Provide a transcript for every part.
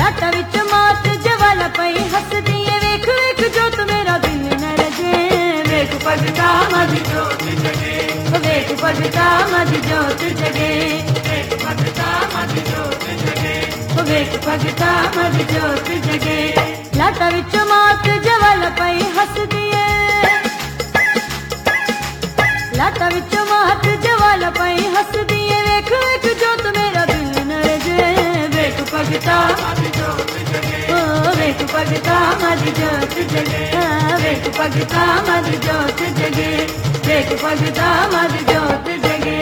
लाटा विच मात जवाला पई हसदी है वेख वेख जोत मेरा दिल न रजे वेख भगता मद जोत जगे वेख भगता मद जोत जगे वेख भगता मद जोत जगे वेख भगता मद जोत जगे लाटा विच मात जवाला पई हसदी है लाटा विच मात जवाला पई हसदी है वेख वेख जोत मेरा दिल न रजे वेख भगता मद जोत जगे वेख भगता मद जोत जगे वेख भगता मद जोत जगे वेख भगता मद जोत जगे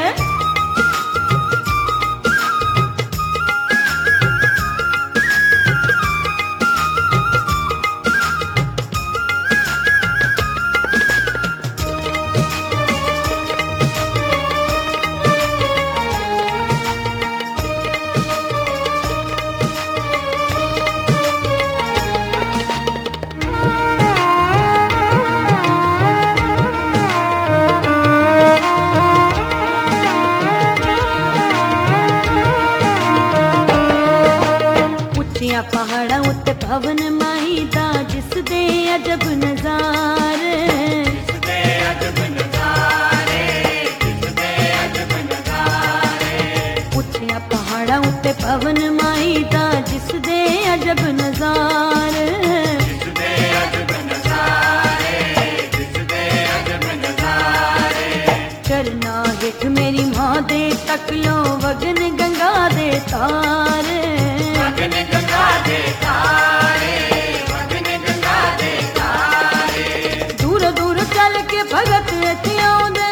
पहाड़ा उत्ते भवन माई दा जिस दे अजब नजारे उठिया पहाड़ा उत्ते भवन माई दा जिस दे अजब नजारे चरना हेठ मेरी मां दे तक लो वगन गंगा दे तारे दूर दूर चल के भगत इत्थे आउंदे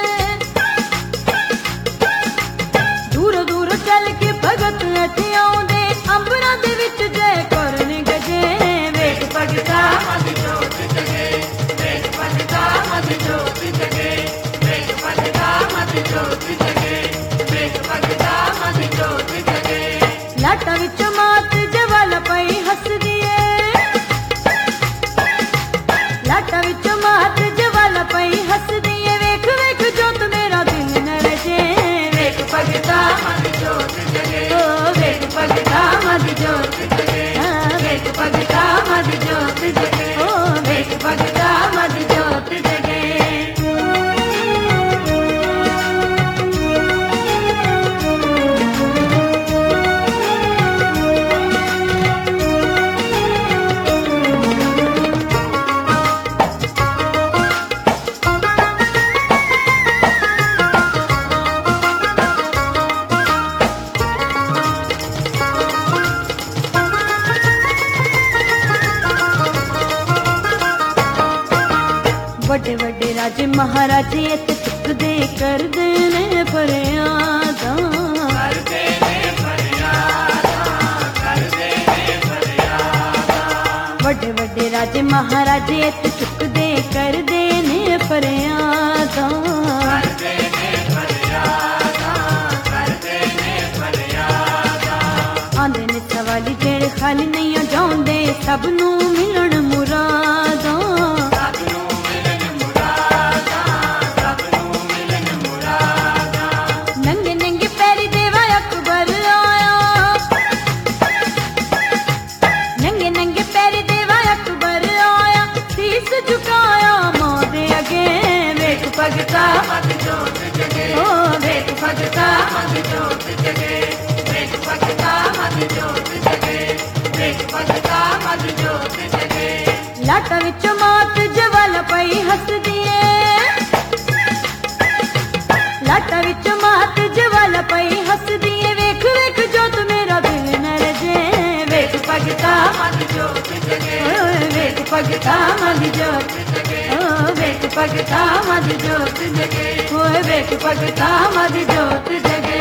दूर दूर चल के भगत इत्थे आउंदे अंबरां दे विच जय करन गजे वेख भगता मद जोत जगे वेख भगता मद जोत जगे वेख भगता मद जोत जगे वेख भगता मद जोत जगे लाटा विच मात जवाला पई हसदी लाटा विच मात जवाला पई हसदी है वेख वेख जोत मेरा दिल न रजे वेख भगता मद जोत जगे वेख भगता मद जोत जगे वेख भगता मद जोत जगे वेख भगता मद जोत जगे वड्डे वड्डे राजे महाराजे इत्थे चुकदे करदे ने फरियादा वड्डे वड्डे राजे महाराजे इत्थे चुकदे करदे ने फरियादा आंदे ने सवाली जेड़े खाली नहीं जाउंदे सब नू मिलन मुरादा भगता मद जोत जगे वेख भगता मद जोत जगे वेख भगता मद जोत जगे वेख भगता मद जोत जगे लाटा विच मात जवाला पई हसदी लाटा विच मात जवाला पई हसदी वेख वेख जोत मेरा दिल न रजे वेख भगता मद जोत जगे वेख भगता मद जोत जगे वेख भगता मद जोत जगे वेख भगता मद जोत जगे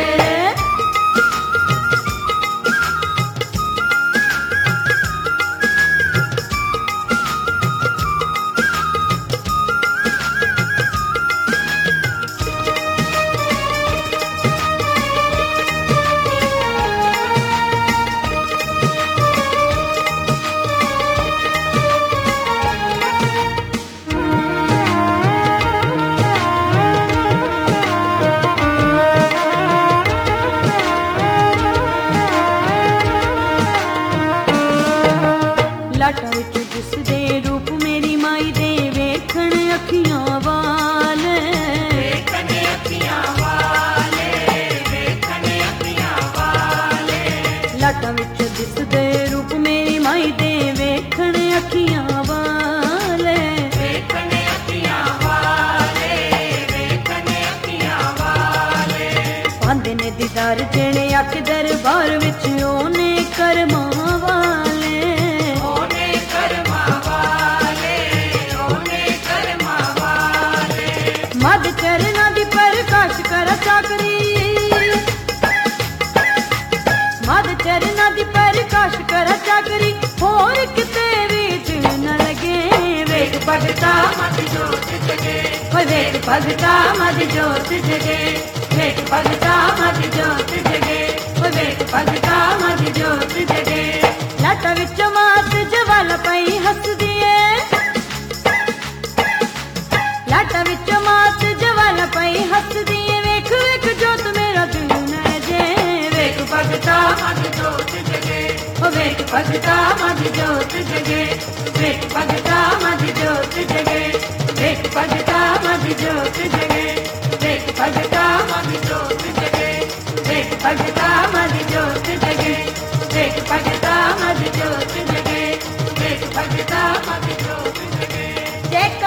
भगता मद जोत जगे, वेख भगता मद जोत जगे, वेख भगता मद जोत जगे, वेख भगता मद जोत जगे। लट विच मात जवाल पई हसदी ऐ, लट विच मात जवाल पई हसदी ऐ, वेख वेख जोत मेरा दिल न जे, वेख भगता मद जोत जगे, वेख भगता मद जोत जगे, वेख भगता मद जोत जगे, वेख भगता मद जोत जगे, वेख भगता मद जोत जगे, वेख भगता मद जोत जगे, वेख भगता मद जोत जगे, वेख भगता मद जोत जगे।